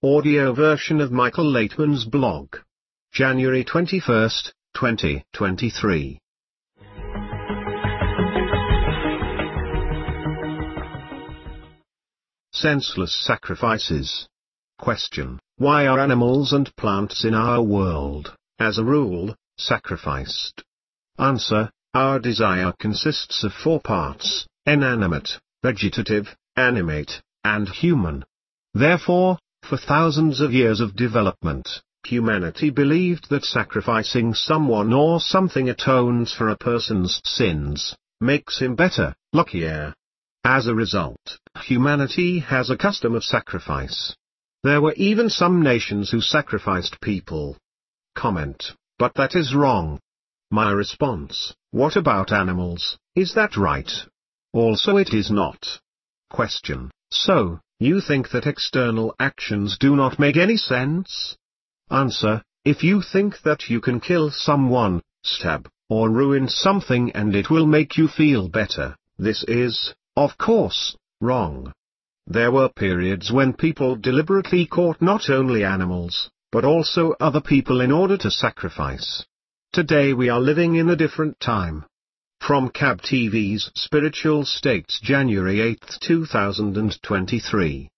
audio version of Michael Laitman's blog. January 21, 2023. Senseless sacrifices. Question: why are animals and plants in our world, as a rule, sacrificed? Answer: our desire consists of 4 parts: inanimate, vegetative, animate, and human. Therefore, for thousands of years of development, humanity believed that sacrificing someone or something atones for a person's sins, makes him better, luckier. As a result, humanity has a custom of sacrifice. There were even some nations who sacrificed people. Comment: but that is wrong. My response: what about animals, is that right? Also it is not. Question: so, you think that external actions do not make any sense? Answer: if you think that you can kill someone, stab, or ruin something and it will make you feel better, this is, of course, wrong. There were periods when people deliberately caught not only animals, but also other people in order to sacrifice. Today we are living in a different time. From CAB TV's Spiritual States, January 8, 2023.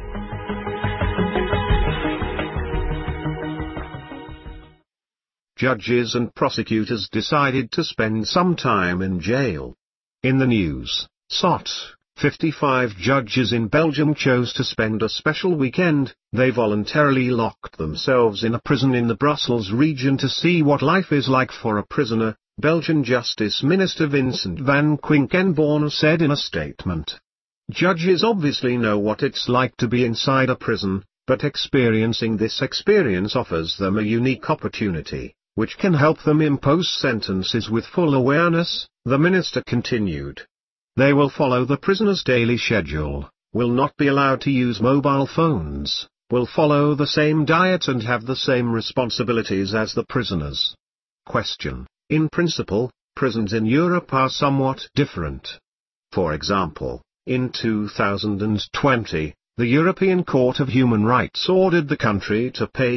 Judges and prosecutors decided to spend some time in jail. In the news, SOT, 55 judges in Belgium chose to spend a special weekend. They voluntarily locked themselves in a prison in the Brussels region to see what life is like for a prisoner, Belgian Justice Minister Vincent van Quinkenborne said in a statement. Judges obviously know what it's like to be inside a prison, but experiencing this experience offers them a unique opportunity, which can help them impose sentences with full awareness, the minister continued. They will follow the prisoner's daily schedule, will not be allowed to use mobile phones, will follow the same diet and have the same responsibilities as the prisoners. Question: in principle, prisons in Europe are somewhat different. For example, in 2020, the European Court of Human Rights ordered the country to pay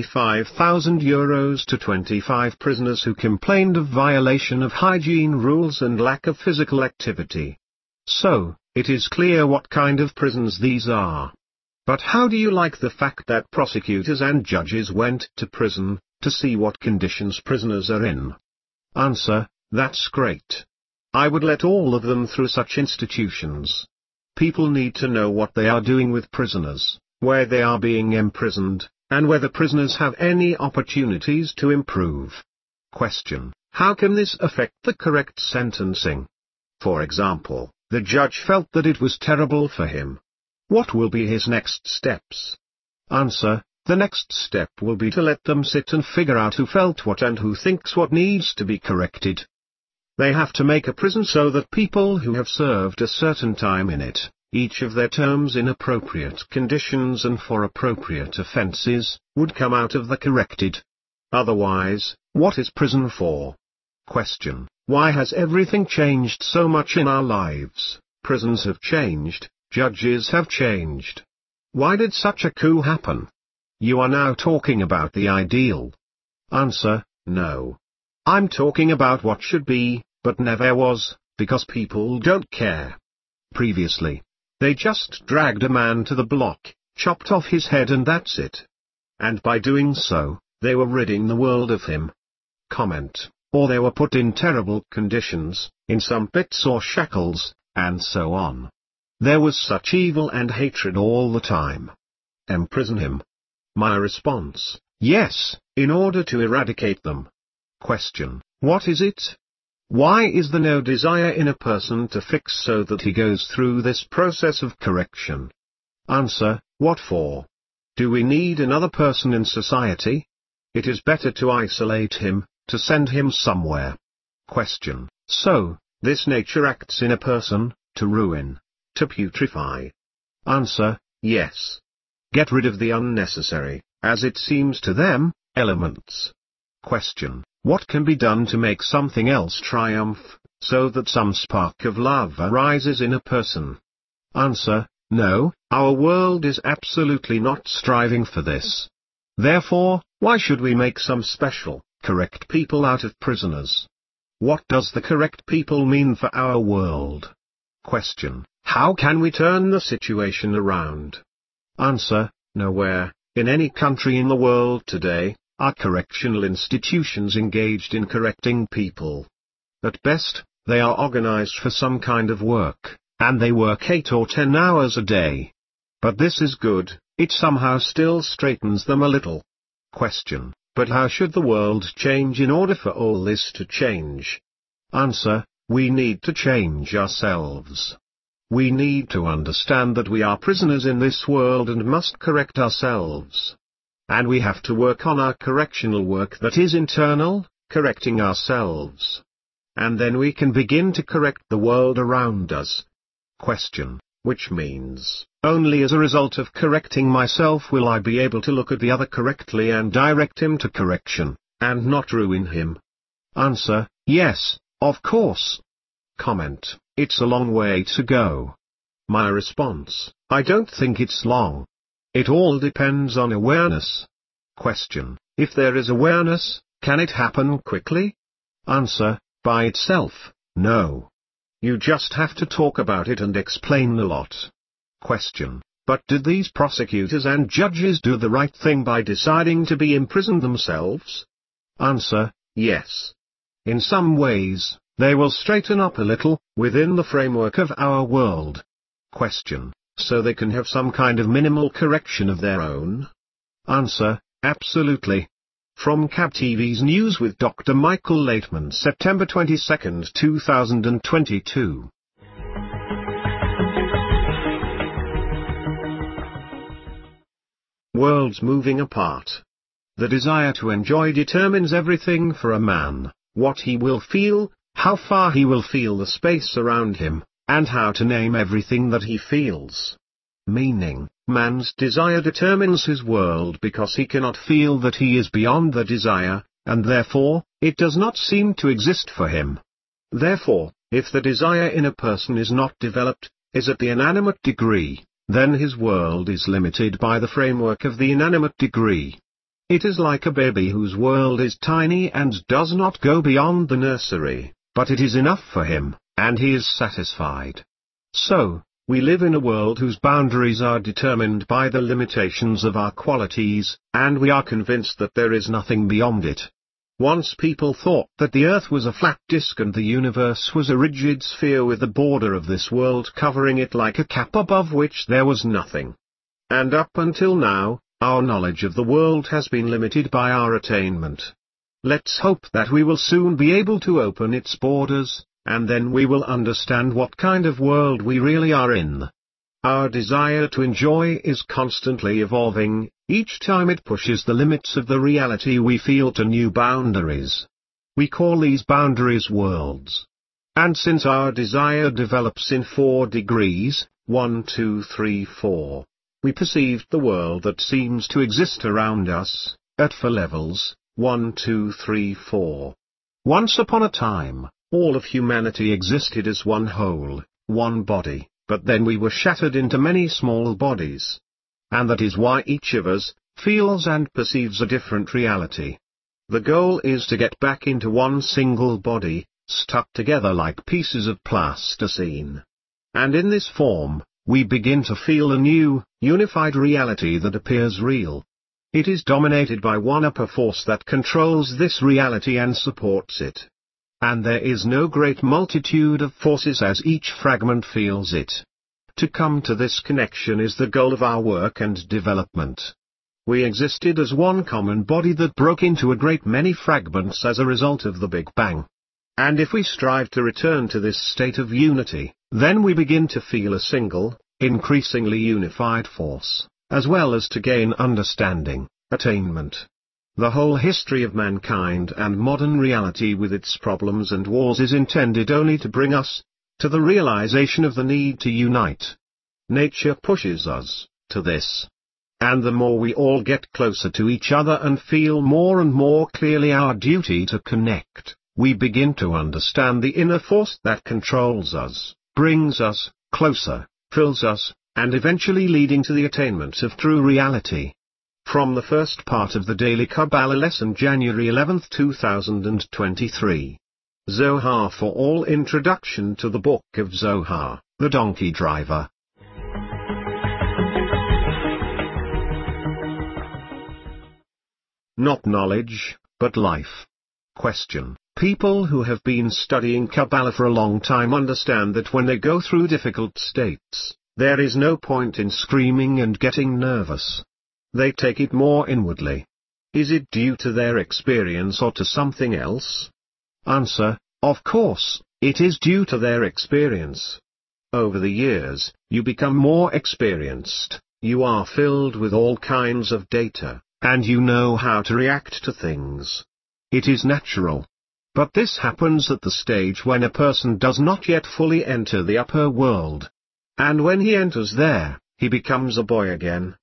€5,000 to 25 prisoners who complained of violation of hygiene rules and lack of physical activity. So, it is clear what kind of prisons these are. But how do you like the fact that prosecutors and judges went to prison, to see what conditions prisoners are in? Answer: that's great. I would let all of them through such institutions. People need to know what they are doing with prisoners, where they are being imprisoned, and whether prisoners have any opportunities to improve. Question: how can this affect the correct sentencing? For example, the judge felt that it was terrible for him. What will be his next steps? Answer: the next step will be to let them sit and figure out who felt what and who thinks what needs to be corrected. They have to make a prison so that people who have served a certain time in it, each of their terms in appropriate conditions and for appropriate offenses, would come out of the corrected. Otherwise, what is prison for? Question: why has everything changed so much in our lives? Prisons have changed, judges have changed. Why did such a coup happen? You are now talking about the ideal. Answer: no. I'm talking about what should be, but never was, because people don't care. Previously, they just dragged a man to the block, chopped off his head and that's it. And by doing so, they were ridding the world of him. Comment: or they were put in terrible conditions, in some pits or shackles, and so on. There was such evil and hatred all the time. Imprison him. My response: yes, in order to eradicate them. Question: what is it? Why is there no desire in a person to fix so that he goes through this process of correction? Answer: what for? Do we need another person in society? It is better to isolate him, to send him somewhere. Question: so, this nature acts in a person, to ruin, to putrefy? Answer: yes. Get rid of the unnecessary, as it seems to them, elements. Question: what can be done to make something else triumph, so that some spark of love arises in a person? Answer: No, our world is absolutely not striving for this. Therefore, why should we make some special, correct people out of prisoners? What does the correct people mean for our world? Question: how can we turn the situation around? Answer: nowhere, in any country in the world today, are correctional institutions engaged in correcting people. At best, they are organized for some kind of work, and they work 8 or 10 hours a day. But this is good, it somehow still straightens them a little. Question: but how should the world change in order for all this to change? Answer: we need to change ourselves. We need to understand that we are prisoners in this world and must correct ourselves. And we have to work on our correctional work that is internal, correcting ourselves. And then we can begin to correct the world around us. Question: which means, only as a result of correcting myself will I be able to look at the other correctly and direct him to correction, and not ruin him? Answer: yes, of course. Comment: it's a long way to go. My response: I don't think it's long. It all depends on awareness. Question: if there is awareness, can it happen quickly? Answer: by itself, no. You just have to talk about it and explain a lot. Question: but did these prosecutors and judges do the right thing by deciding to be imprisoned themselves? Answer: yes. In some ways, they will straighten up a little, within the framework of our world. Question: so they can have some kind of minimal correction of their own? Answer: absolutely. From CAB TV's News with Dr. Michael Laitman, September 22, 2022. Worlds moving apart. The desire to enjoy determines everything for a man: what he will feel, how far he will feel the space around him, and how to name everything that he feels. Meaning, man's desire determines his world because he cannot feel that he is beyond the desire, and therefore, it does not seem to exist for him. Therefore, if the desire in a person is not developed, is at the inanimate degree, then his world is limited by the framework of the inanimate degree. It is like a baby whose world is tiny and does not go beyond the nursery, but it is enough for him, and he is satisfied. So, we live in a world whose boundaries are determined by the limitations of our qualities, and we are convinced that there is nothing beyond it. Once people thought that the earth was a flat disk and the universe was a rigid sphere with the border of this world covering it like a cap above which there was nothing. And up until now, our knowledge of the world has been limited by our attainment. Let's hope that we will soon be able to open its borders, and then we will understand what kind of world we really are in. Our desire to enjoy is constantly evolving, each time it pushes the limits of the reality we feel to new boundaries. We call these boundaries worlds. And since our desire develops in 4 degrees, 1, 2, 3, 4, we perceived the world that seems to exist around us, at 4 levels, 1, 2, 3, 4. Once upon a time, all of humanity existed as one whole, one body, but then we were shattered into many small bodies. And that is why each of us feels and perceives a different reality. The goal is to get back into one single body, stuck together like pieces of plasticine. And in this form, we begin to feel a new, unified reality that appears real. It is dominated by one upper force that controls this reality and supports it. And there is no great multitude of forces as each fragment feels it. To come to this connection is the goal of our work and development. We existed as one common body that broke into a great many fragments as a result of the Big Bang. And if we strive to return to this state of unity, then we begin to feel a single, increasingly unified force, as well as to gain understanding, attainment. The whole history of mankind and modern reality with its problems and wars is intended only to bring us to the realization of the need to unite. Nature pushes us to this. And the more we all get closer to each other and feel more and more clearly our duty to connect, we begin to understand the inner force that controls us, brings us closer, fills us, and eventually leading to the attainment of true reality. From the first part of the Daily Kabbalah lesson, January 11, 2023. Zohar for All. Introduction to the Book of Zohar, the Donkey Driver. Not knowledge, but life. Question. People who have been studying Kabbalah for a long time understand that when they go through difficult states, there is no point in screaming and getting nervous. They take it more inwardly. Is it due to their experience or to something else? Answer. Of course, it is due to their experience. Over the years, you become more experienced, you are filled with all kinds of data, and you know how to react to things. It is natural. But this happens at the stage when a person does not yet fully enter the upper world. And when he enters there, he becomes a boy again,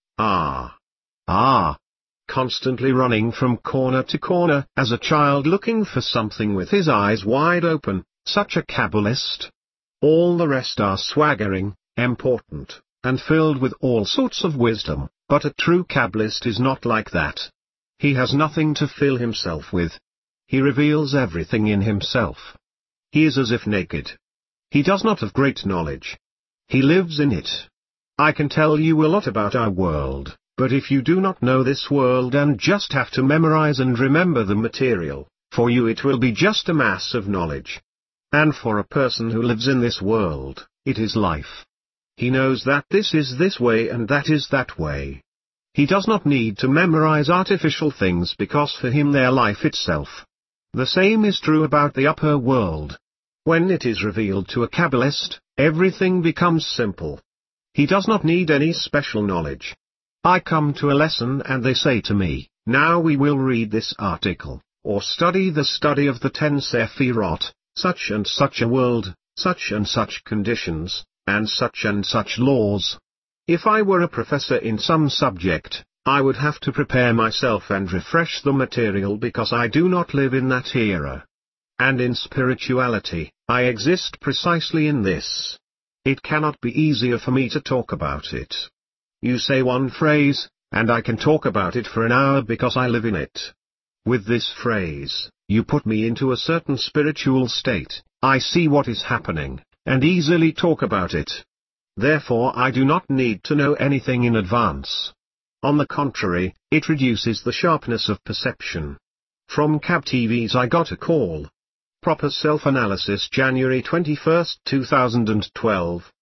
constantly running from corner to corner as a child looking for something with his eyes wide open, such a Kabbalist. All the rest are swaggering, important, and filled with all sorts of wisdom, but a true Kabbalist is not like that. He has nothing to fill himself with. He reveals everything in himself. He is as if naked. He does not have great knowledge. He lives in it. I can tell you a lot about our world, but if you do not know this world and just have to memorize and remember the material, for you it will be just a mass of knowledge. And for a person who lives in this world, it is life. He knows that this is this way and that is that way. He does not need to memorize artificial things because for him they are life itself. The same is true about the upper world. When it is revealed to a Kabbalist, everything becomes simple. He does not need any special knowledge. I come to a lesson and they say to me, now we will read this article, or study the study of the 10 Sefirot, such and such a world, such and such conditions, and such laws. If I were a professor in some subject, I would have to prepare myself and refresh the material because I do not live in that era. And in spirituality, I exist precisely in this. It cannot be easier for me to talk about it. You say one phrase, and I can talk about it for an hour because I live in it. With this phrase, you put me into a certain spiritual state, I see what is happening, and easily talk about it. Therefore I do not need to know anything in advance. On the contrary, it reduces the sharpness of perception. From Cab TVs I got a call. Proper Self-Analysis, January 21, 2012.